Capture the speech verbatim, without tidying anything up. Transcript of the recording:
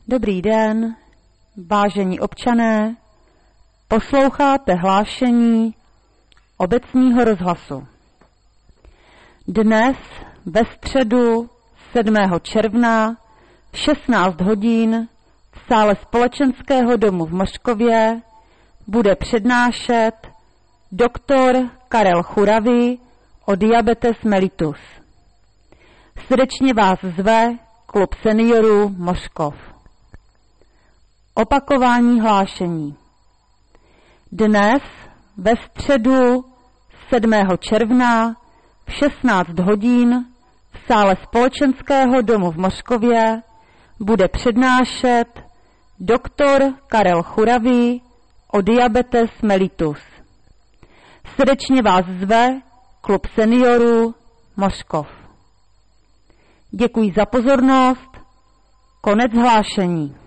Dobrý den, vážení občané, posloucháte hlášení obecního rozhlasu. Dnes ve středu sedmého června v šestnáct hodin v sále Společenského domu v Mořkově bude přednášet doktor Karel Churavý o diabetes mellitus. Srdečně vás zve Klub seniorů Mořkov. Opakování hlášení. Dnes ve středu sedmého června v šestnáct hodin v sále Společenského domu v Mořkově bude přednášet doktor Karel Churavý o diabetes mellitus. Srdečně vás zve Klub seniorů Mořkov. Děkuji za pozornost. Konec hlášení.